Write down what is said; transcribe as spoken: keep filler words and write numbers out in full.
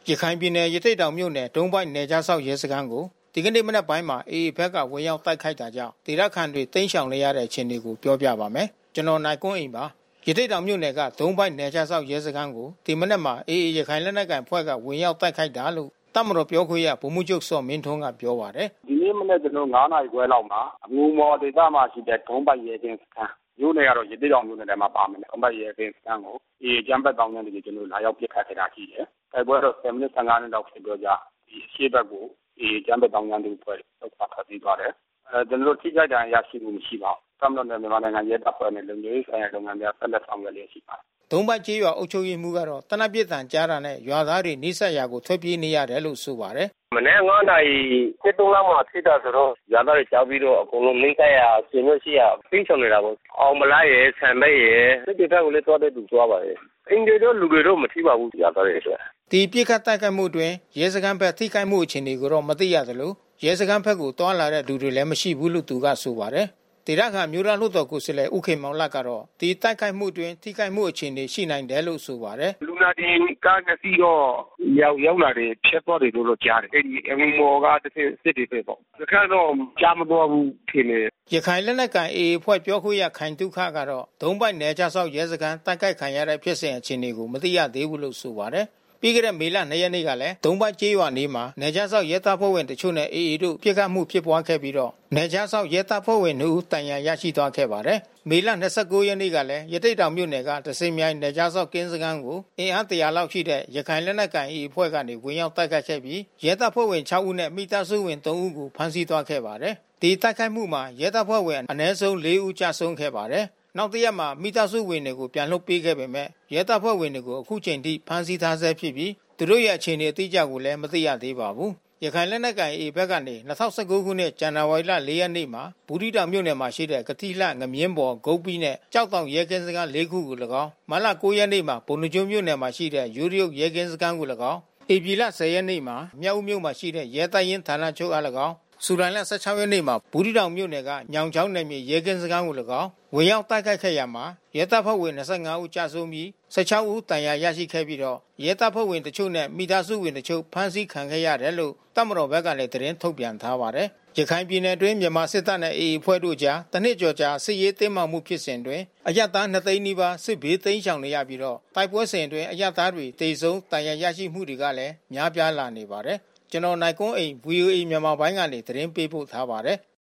ရခိုင်ပြည်နယ်ရသေ့တောင်မြို့နယ်ဒုံးပိုက်နယ်ခြားစောင့်ရဲစခန်းကိုဒီကနေ့မနက်ပိုင်းမှာ အေအေ ဘက်ကဝင်ရောက်တိုက်ခိုက်တာကြောင့်ဒေသခံတွေတိမ်းရှောင်နေရတဲ့အခြေအနေကိုပြောပြပါမယ်။ကျွန်တော်နိုင်ကွန်းအိမ်ပါ။ရသေ့တောင်မြို့နယ်ကဒုံးပိုက်နယ်ခြားစောင့်ရဲစခန်းကိုဒီမနက်မှာ အေအေ ရခိုင်လက်နက်ကိုင်အဖွဲ့ကဝင်ရောက်တိုက်ခိုက်တာလို့တပ်မတော်ပြောခွင့်ရဗိုလ်မှူးချုပ်စောမင်းထွန်းကပြောပါတယ်။ "ဒီနေ့မနက်ကျွန်တော်ငါးနာရီခွဲလောက်မှာအငူမော်ဒေသမှာရှိတဲ့ဒုံးပိုက်ရဲကင်းစခန်းမြို့နယ်ကတော့ရသေ့တောင်မြို့နယ်ထဲမှာပါမယ်။ဒုံးပိုက်ရဲကင်းစခန်းကိုအေအေကျမ်းပတ်တောင်းကျမ်းတွေကျွန်တော်လာရောက်ပစ်ခတ်ခဲ့တာရှိတယ်။တိုက်ပွဲတော့ဆယ်မိနစ်ဆယ့်ငါးမိနစ်လောက်ဖြစ်တော့ကြဒီအရှိဘက်ကိုအေအေကျမ်းပတ်တောင်းကျမ်းတွေဖွဲ့လောက်ပါထွက်ပြီးသွားတယ်။အဲကျွန်တော်တို့ထိခိုက်ဒဏ်ရာရရှိမှုမရှိပါဘူး။တပ်မတော်နဲ့မြန်မာနိုင်ငံရဲတပ်ဖွဲ့နဲ့လုံခြုံရေးဆိုင်ရာလုပ်ငန်းများဆက်လက်ဆောင်ရွက်လျက်ရှိပါတယ်။ဒုံးပိုက်ကျေးရွာအုပ်ချုပ်ရေးမှူးကတော့တနက်ပြစ်တန်ကြားတာနဲ့ရွာသားတွေနှိစက်ရာကိုထွက်ပြေးနေရတယ်လို့ဆိုပါတယ်။မနေ့ငါးနာရီစက်သုံးလောက်မှာဖြစ်တာဆိုတော့ရွာသားတွေကြောက်ပြီးတော့အကုန်လုံးနှိစက်ရာဆွေမျိုးရှိရာပြေးချောင်နေတာပေါ့။အောင်မလားရဲ့ဆံပဲရဲ့စစ်တေဖက်ကိုလည်းသွားတဲ့သူသွားပါရဲ့။အင်ဂျီတို့လူတွေတော့မထိပါဘူးရွာသားတွေအတွက်။ဒီပြစ်ခတ်တိုက်ခိုက်မှုတွင်ရဲစခန်းဘက်ထိခိုက်မှုအခြေအနေကိုတော့မသိရသလိုရဲစခန်းဘက်ကိုတွားလာတဲ့လူတွေလည်းမရှိဘူးလို့သူကဆိုပါတယ်။ဒေသခံမျိုးသားလူတော်ကိုယ်စားလှယ်ဦးခေမောင်လတ်ကတော့ဒီတိုက်ခိုက်မှုတွင်ထိခိုက်မှုအခြေအနေရှိနိုင်တယ်လို့ဆိုပါတယ်။လူနာတင်ကားကစီတော့ရောက်ရောက်လာတယ်ဖြတ်သွားတယ်လို့ကြားတယ်။အဲဒီအငူမော်ကတစ်စစ်တွေပဲပေါ့။စခန်းတော့ကြားမသွားဘူးထင်တယ်။ရခိုင်လက်နက်ကန်အေအေဖွဲ့ပြောခွင့်ရခိုင်တုခကတော့ဒုံးပိုက်နယ်ခြားစောင့်ရဲစခန်းတိုက်ခိုက်ခံရတဲ့ဖြစ်စဉ်အခြေအနေကိုမသိရသေးဘူးလို့ဆိုပါတယ်။ပြီးခဲ့တဲ့မေလနှစ်ရက်နေ့ကလည်းဒုံးပိုက်ကျေးရွာနေမှာနယ်ခြားစောင့်ရဲတပ်ဖွဲ့ဝင်တချို့နဲ့အေအေတို့ပြစ်ခတ်မှုဖြစ်ပွားခဲ့ပြီးတော့နယ်ခြားစောင့်ရဲတပ်ဖွဲ့ဝင်တို့တန်ရာရရှိသွားခဲ့ပါတယ်။မေလ၂၉ရက်နေ့ကလည်းရသေ့တောင်မြို့နယ်ကတစိမြိုင်နယ်ခြားစောင့်ကင်းစခန်းကိုအင်အားတရာလောက်ရှိတဲ့ရခိုင်လက်နက်ကန်အေအေဖွဲ့ကနေဝင်ရောက်တိုက်ခိုက်ခဲ့ပြီးရဲတပ်ဖွဲ့ဝင်၆ဦးနဲ့မိသားစုဝင်၃ဦးကိုဖမ်းဆီးသွားခဲ့ပါတယ်။ဒီတိုက်ခိုက်မှုမှာရဲတပ်ဖွဲ့ဝင်အနည်းဆုံး၄ဦးကြာဆုံးခဲ့ပါတယ်။နောက်တရက်မှာမိသားစုဝင်တွေကိုပြန်လွှတ်ပေးခဲ့ပေမဲ့ရဲတပ်ဖွဲ့ဝင်တွေကိုအခုချိန်ထိဖမ်းဆီးထားဆဲဖြစ်ပြီးသူတို့ရဲ့အခြေအနေအတိအကျကိုလည်းမသိရသေးပါဘူး။ရခိုင်လက်နက်ကိုင်အေဘက်ကနေ၂၀၁၉ခုနှစ်ဇန်နဝါရီလ၄ရက်နေ့မှာဘူးတီတောင်မြို့နယ်မှာရှိတဲ့ကတိလှငမြင်းပေါ်ဂုတ်ပီးနဲ့ကြောက်တောင်ရဲကင်းစခန်း၄ခုကို၎င်းမလ၉ရက်နေ့မှာဘုံနှကျွန်းမြို့နယ်မှာရှိတဲ့ယူရီယုတ်ရဲကင်းစခန်းကို၎င်းဧပြီလ၁၀ရက်နေ့မှာမြောက်ဦးမြို့မှာရှိတဲ့ရဲတပ်ရင်းဌာနချုပ်အား၎င်းဇူလိုင်လ၁၆ရက်နေ့မှာဘူးတီတောင်မြို့နယ်ကညောင်ချောင်းနယ်မြေရဲကင်းစခန်းကို၎င်းဝင်ရောက်တိုက်ခိုက်ခဲ့ရမှာရဲတပ်ဖွဲ့ဝင်၂၅ဦးကြာဆုံးပြီး၁၆ဦးတန်ရာရရှိခဲ့ပြီးတော့ရဲတပ်ဖွဲ့ဝင်တချို့နဲ့မိသားစုဝင်တချို့ဖမ်းဆီးခံခဲ့ရတယ်လို့တပ်မတော်ဘက်ကလည်းသတင်းထုတ်ပြန်ထားပါတယ်။ရခိုင်ပြည်နယ်တွင်းမြန်မာစစ်တပ်နဲ့အေအေဖွဲ့တို့ကြားတနစ်ကျော်ကြာစစ်ရေးတင်းမာမှုဖြစ်စဉ်တွင်အရပ်သားနှစ်သိန်းနီးပါးစစ်ဘေးသိမ်းရှောင်နေရပြီးတော့တိုက်ပွဲစဉ်တွင်အရပ်သားတွေတေဆုံးတန်ရာရရှိမှုတွေကလည်းများပြားလာနေပါတယ်။ကျွန်တော်နိုင်ကွန်းအိမ် ဗွီအိုအေ မြန်မာပိုင်းကနေသတင်းပေးပို့ထားပါတယ်။